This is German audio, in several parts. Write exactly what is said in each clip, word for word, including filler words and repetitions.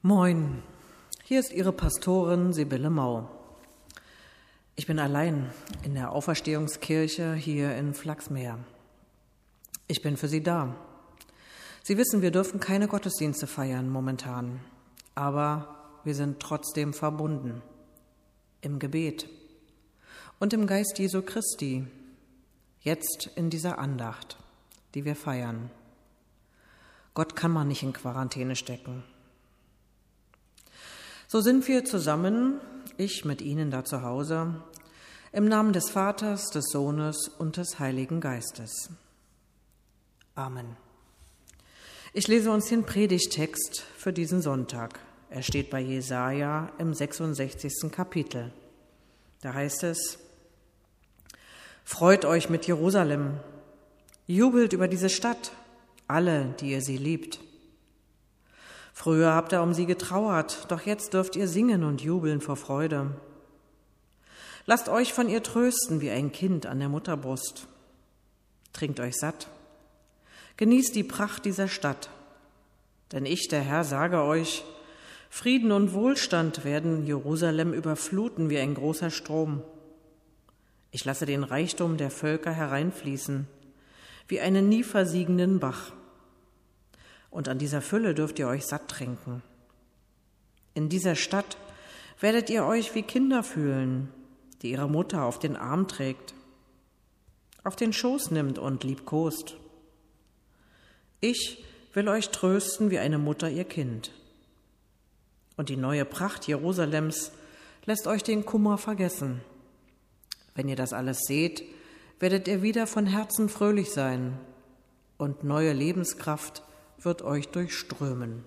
Moin, hier ist Ihre Pastorin Sibylle Mau. Ich bin allein in der Auferstehungskirche hier in Flachsmeer. Ich bin für Sie da. Sie wissen, wir dürfen keine Gottesdienste feiern momentan, aber wir sind trotzdem verbunden im Gebet und im Geist Jesu Christi, jetzt in dieser Andacht, die wir feiern. Gott kann man nicht in Quarantäne stecken. So sind wir zusammen, ich mit Ihnen da zu Hause, im Namen des Vaters, des Sohnes und des Heiligen Geistes. Amen. Ich lese uns den Predigttext für diesen Sonntag. Er steht bei Jesaja im sechsundsechzigsten Kapitel. Da heißt es: Freut euch mit Jerusalem, jubelt über diese Stadt, alle, die ihr sie liebt. Früher habt ihr um sie getrauert, doch jetzt dürft ihr singen und jubeln vor Freude. Lasst euch von ihr trösten wie ein Kind an der Mutterbrust. Trinkt euch satt. Genießt die Pracht dieser Stadt. Denn ich, der Herr, sage euch, Frieden und Wohlstand werden Jerusalem überfluten wie ein großer Strom. Ich lasse den Reichtum der Völker hereinfließen, wie einen nie versiegenden Bach. Und an dieser Fülle dürft ihr euch satt trinken. In dieser Stadt werdet ihr euch wie Kinder fühlen, die ihre Mutter auf den Arm trägt, auf den Schoß nimmt und liebkost. Ich will euch trösten wie eine Mutter ihr Kind. Und die neue Pracht Jerusalems lässt euch den Kummer vergessen. Wenn ihr das alles seht, werdet ihr wieder von Herzen fröhlich sein, und neue Lebenskraft wird euch durchströmen.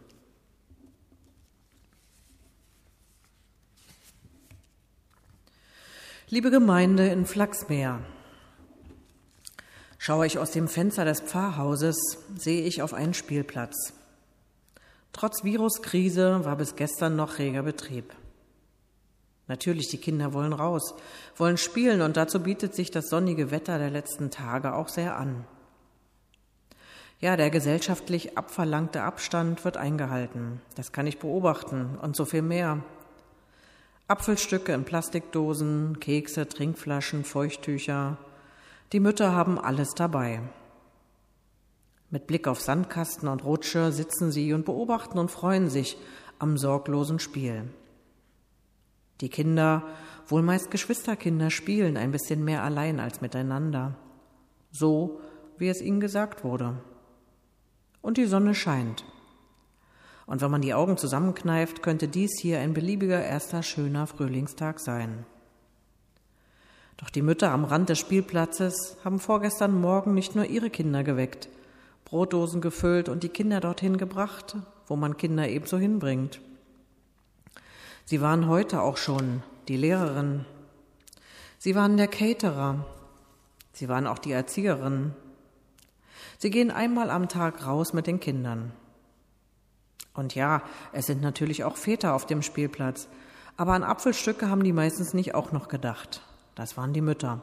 Liebe Gemeinde in Flachsmeer, schaue ich aus dem Fenster des Pfarrhauses, sehe ich auf einen Spielplatz. Trotz Viruskrise war bis gestern noch reger Betrieb. Natürlich, die Kinder wollen raus, wollen spielen, und dazu bietet sich das sonnige Wetter der letzten Tage auch sehr an. Ja, der gesellschaftlich abverlangte Abstand wird eingehalten. Das kann ich beobachten, und so viel mehr. Apfelstücke in Plastikdosen, Kekse, Trinkflaschen, Feuchttücher. Die Mütter haben alles dabei. Mit Blick auf Sandkasten und Rutsche sitzen sie und beobachten und freuen sich am sorglosen Spiel. Die Kinder, wohl meist Geschwisterkinder, spielen ein bisschen mehr allein als miteinander. So, wie es ihnen gesagt wurde. Und die Sonne scheint. Und wenn man die Augen zusammenkneift, könnte dies hier ein beliebiger erster schöner Frühlingstag sein. Doch die Mütter am Rand des Spielplatzes haben vorgestern Morgen nicht nur ihre Kinder geweckt, Brotdosen gefüllt und die Kinder dorthin gebracht, wo man Kinder ebenso hinbringt. Sie waren heute auch schon die Lehrerin. Sie waren der Caterer. Sie waren auch die Erzieherin. Sie gehen einmal am Tag raus mit den Kindern. Und ja, es sind natürlich auch Väter auf dem Spielplatz, aber an Apfelstücke haben die meistens nicht auch noch gedacht. Das waren die Mütter.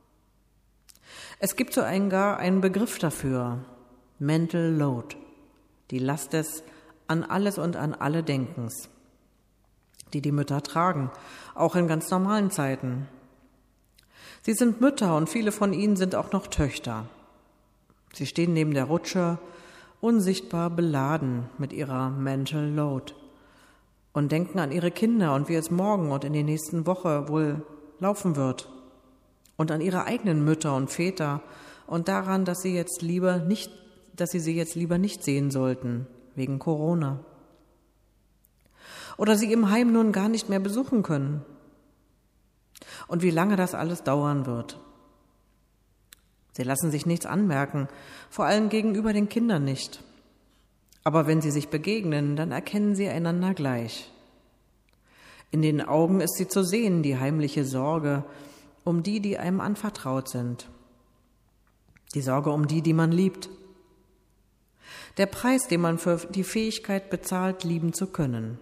Es gibt so einen gar einen Begriff dafür: Mental Load, die Last des an alles und an alle Denkens, die die Mütter tragen, auch in ganz normalen Zeiten. Sie sind Mütter und viele von ihnen sind auch noch Töchter. Sie stehen neben der Rutsche, unsichtbar beladen mit ihrer Mental Load und denken an ihre Kinder und wie es morgen und in der nächsten Woche wohl laufen wird und an ihre eigenen Mütter und Väter und daran, dass sie jetzt lieber nicht, dass sie sie jetzt lieber nicht sehen sollten wegen Corona. Oder sie im Heim nun gar nicht mehr besuchen können. Und wie lange das alles dauern wird. Sie lassen sich nichts anmerken, vor allem gegenüber den Kindern nicht. Aber wenn sie sich begegnen, dann erkennen sie einander gleich. In den Augen ist sie zu sehen, die heimliche Sorge um die, die einem anvertraut sind. Die Sorge um die, die man liebt. Der Preis, den man für die Fähigkeit bezahlt, lieben zu können.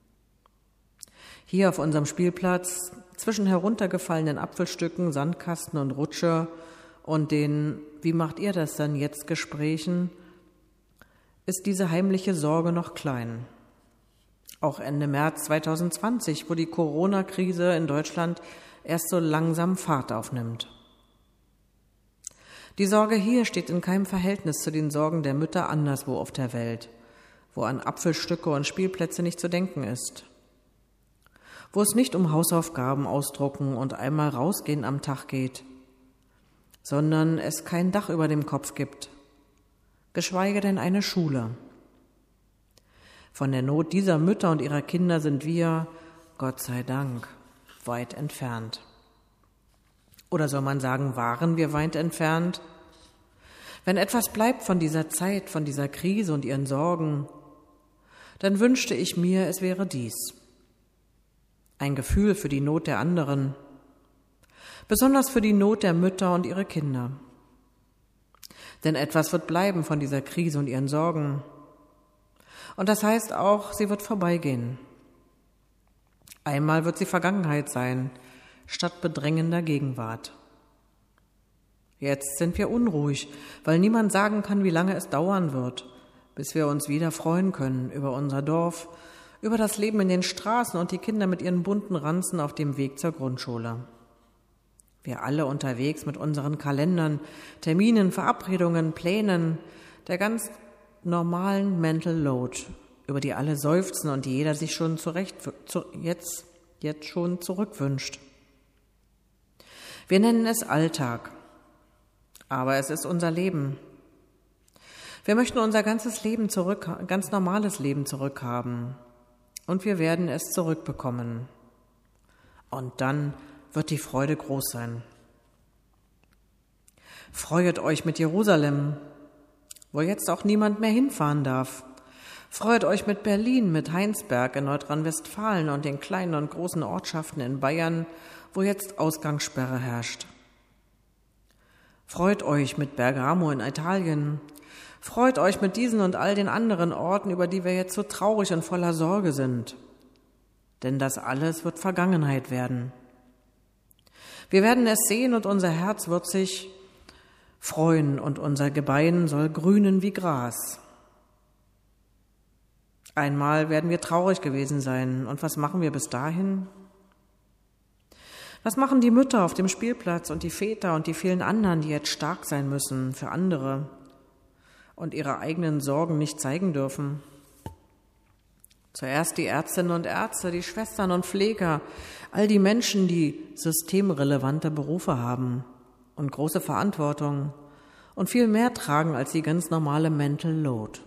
Hier auf unserem Spielplatz, zwischen heruntergefallenen Apfelstücken, Sandkasten und Rutsche und den "Wie macht ihr das dann jetzt?" Gesprächen, ist diese heimliche Sorge noch klein. Auch Ende März zweitausendzwanzig, wo die Corona-Krise in Deutschland erst so langsam Fahrt aufnimmt. Die Sorge hier steht in keinem Verhältnis zu den Sorgen der Mütter anderswo auf der Welt, wo an Apfelstücke und Spielplätze nicht zu denken ist. Wo es nicht um Hausaufgaben ausdrucken und einmal rausgehen am Tag geht, sondern es kein Dach über dem Kopf gibt, geschweige denn eine Schule. Von der Not dieser Mütter und ihrer Kinder sind wir, Gott sei Dank, weit entfernt. Oder soll man sagen, waren wir weit entfernt? Wenn etwas bleibt von dieser Zeit, von dieser Krise und ihren Sorgen, dann wünschte ich mir, es wäre dies. Ein Gefühl für die Not der anderen, besonders für die Not der Mütter und ihre Kinder. Denn etwas wird bleiben von dieser Krise und ihren Sorgen. Und das heißt auch, sie wird vorbeigehen. Einmal wird sie Vergangenheit sein, statt bedrängender Gegenwart. Jetzt sind wir unruhig, weil niemand sagen kann, wie lange es dauern wird, bis wir uns wieder freuen können über unser Dorf, über das Leben in den Straßen und die Kinder mit ihren bunten Ranzen auf dem Weg zur Grundschule. Wir alle unterwegs mit unseren Kalendern, Terminen, Verabredungen, Plänen, der ganz normalen Mental Load, über die alle seufzen und die jeder sich schon zurecht, zu, jetzt, jetzt schon zurückwünscht. Wir nennen es Alltag, aber es ist unser Leben. Wir möchten unser ganzes Leben zurück, ganz normales Leben zurückhaben und wir werden es zurückbekommen. Und dann wird die Freude groß sein. Freuet euch mit Jerusalem, wo jetzt auch niemand mehr hinfahren darf. Freut euch mit Berlin, mit Heinsberg in Nordrhein-Westfalen und den kleinen und großen Ortschaften in Bayern, wo jetzt Ausgangssperre herrscht. Freut euch mit Bergamo in Italien. Freut euch mit diesen und all den anderen Orten, über die wir jetzt so traurig und voller Sorge sind. Denn das alles wird Vergangenheit werden. Wir werden es sehen und unser Herz wird sich freuen und unser Gebein soll grünen wie Gras. Einmal werden wir traurig gewesen sein. Und was machen wir bis dahin? Was machen die Mütter auf dem Spielplatz und die Väter und die vielen anderen, die jetzt stark sein müssen für andere und ihre eigenen Sorgen nicht zeigen dürfen? Zuerst die Ärztinnen und Ärzte, die Schwestern und Pfleger, all die Menschen, die systemrelevante Berufe haben und große Verantwortung und viel mehr tragen als die ganz normale Mental Load.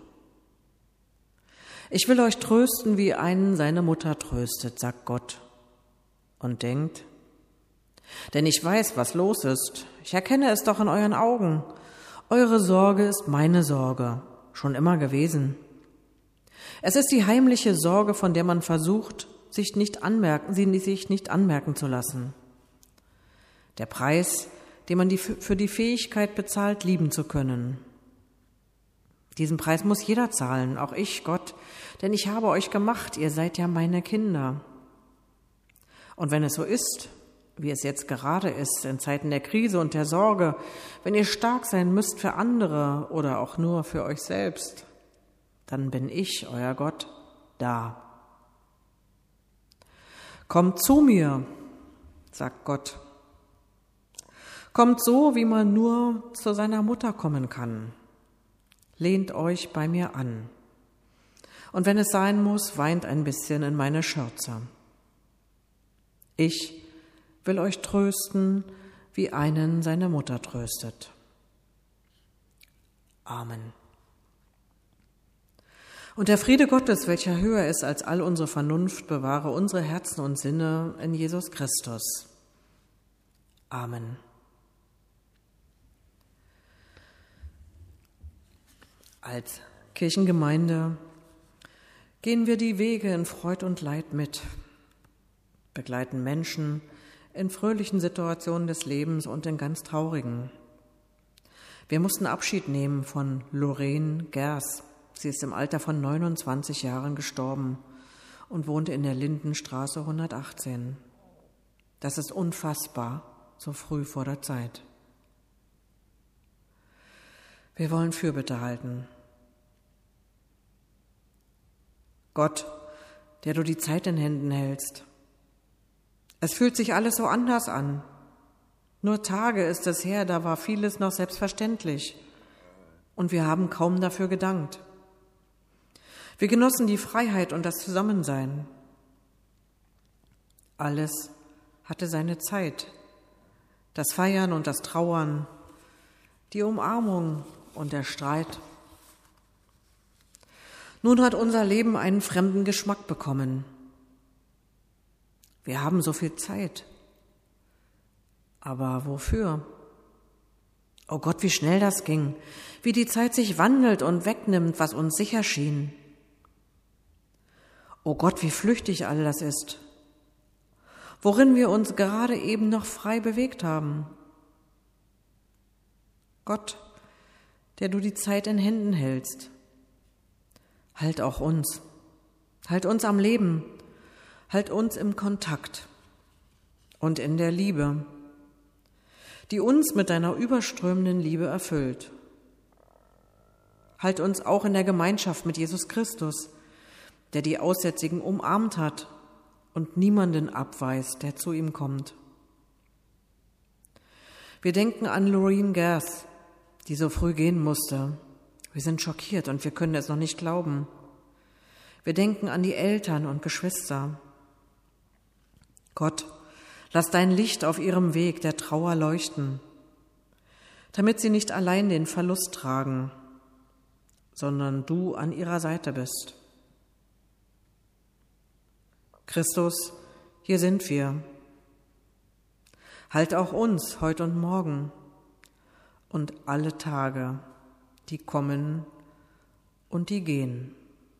Ich will euch trösten, wie einen seine Mutter tröstet, sagt Gott und denkt, denn ich weiß, was los ist. Ich erkenne es doch in euren Augen. Eure Sorge ist meine Sorge, schon immer gewesen. Es ist die heimliche Sorge, von der man versucht, sich nicht anmerken, sie sich nicht anmerken zu lassen. Der Preis, den man die, für die Fähigkeit bezahlt, lieben zu können. Diesen Preis muss jeder zahlen, auch ich, Gott, denn ich habe euch gemacht, ihr seid ja meine Kinder. Und wenn es so ist, wie es jetzt gerade ist, in Zeiten der Krise und der Sorge, wenn ihr stark sein müsst für andere oder auch nur für euch selbst, dann bin ich, euer Gott, da. Kommt zu mir, sagt Gott. Kommt so, wie man nur zu seiner Mutter kommen kann. Lehnt euch bei mir an. Und wenn es sein muss, weint ein bisschen in meine Schürze. Ich will euch trösten, wie einen seine Mutter tröstet. Amen. Und der Friede Gottes, welcher höher ist als all unsere Vernunft, bewahre unsere Herzen und Sinne in Jesus Christus. Amen. Als Kirchengemeinde gehen wir die Wege in Freud und Leid mit, begleiten Menschen in fröhlichen Situationen des Lebens und in ganz traurigen. Wir mussten Abschied nehmen von Lorraine Gers. Sie ist im Alter von neunundzwanzig Jahren gestorben und wohnte in der Lindenstraße hundertachtzehn. Das ist unfassbar, so früh vor der Zeit. Wir wollen Fürbitte halten. Gott, der du die Zeit in Händen hältst. Es fühlt sich alles so anders an. Nur Tage ist es her, da war vieles noch selbstverständlich. Und wir haben kaum dafür gedankt. Wir genossen die Freiheit und das Zusammensein. Alles hatte seine Zeit. Das Feiern und das Trauern, die Umarmung und der Streit. Nun hat unser Leben einen fremden Geschmack bekommen. Wir haben so viel Zeit. Aber wofür? Oh Gott, wie schnell das ging, wie die Zeit sich wandelt und wegnimmt, was uns sicher schien. Oh Gott, wie flüchtig all das ist, worin wir uns gerade eben noch frei bewegt haben. Gott, der du die Zeit in Händen hältst, halt auch uns, halt uns am Leben, halt uns im Kontakt und in der Liebe, die uns mit deiner überströmenden Liebe erfüllt. Halt uns auch in der Gemeinschaft mit Jesus Christus, der die Aussätzigen umarmt hat und niemanden abweist, der zu ihm kommt. Wir denken an Loreen Garth, die so früh gehen musste. Wir sind schockiert und wir können es noch nicht glauben. Wir denken an die Eltern und Geschwister. Gott, lass dein Licht auf ihrem Weg der Trauer leuchten, damit sie nicht allein den Verlust tragen, sondern du an ihrer Seite bist. Christus, hier sind wir. Halt auch uns heute und morgen und alle Tage, die kommen und die gehen.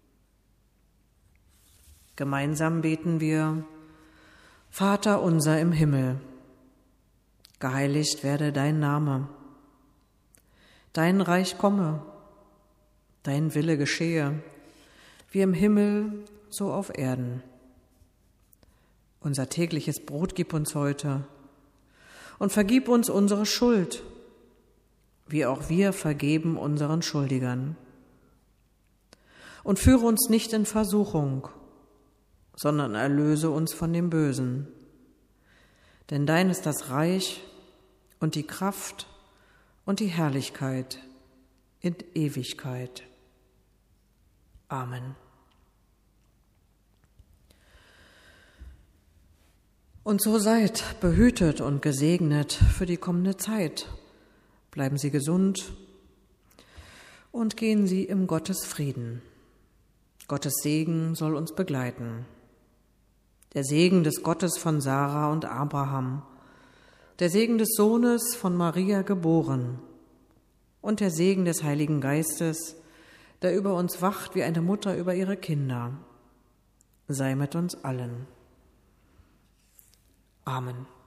Gemeinsam beten wir: Vater unser im Himmel, geheiligt werde dein Name. Dein Reich komme, dein Wille geschehe, wie im Himmel, so auf Erden. Unser tägliches Brot gib uns heute und vergib uns unsere Schuld, wie auch wir vergeben unseren Schuldigern. Und führe uns nicht in Versuchung, sondern erlöse uns von dem Bösen. Denn dein ist das Reich und die Kraft und die Herrlichkeit in Ewigkeit. Amen. Und so seid behütet und gesegnet für die kommende Zeit. Bleiben Sie gesund und gehen Sie im Gottes Frieden. Gottes Segen soll uns begleiten. Der Segen des Gottes von Sarah und Abraham, der Segen des Sohnes von Maria geboren und der Segen des Heiligen Geistes, der über uns wacht wie eine Mutter über ihre Kinder, sei mit uns allen. Amen.